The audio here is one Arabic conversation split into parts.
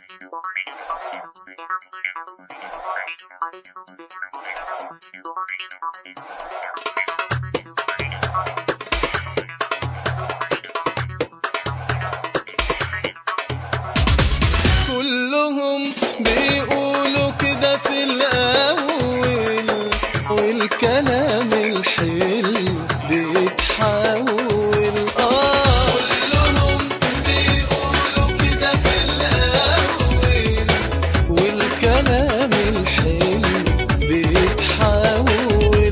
كلهم بيقولوا كده في الأول، والكلام الحلو بيتحول. كلهم بيقولوا كده في الأول، والكلام الحلو بيتحول.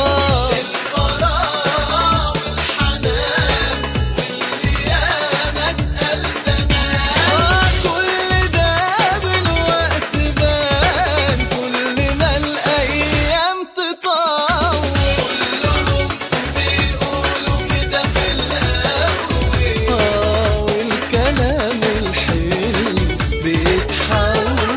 البراءة والحنان واللي ياما اتقال زمان، كل ده بالوقت بان، كل ما الأيام تطول. كلهم بيقولوا كده في الأول، والكلام الحلو بيتحول.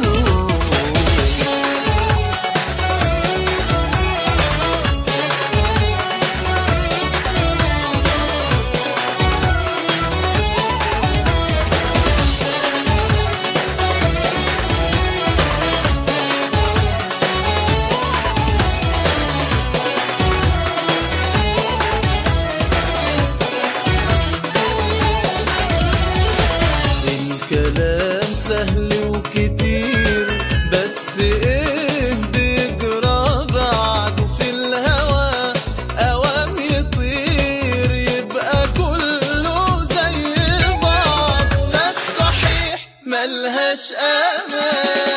الكلام سهل وكتير، بس ايه بيجرى بعده في الهوى؟ اوام يطير يبقى كله زي بعض، ناس صحيح ملهاش امان.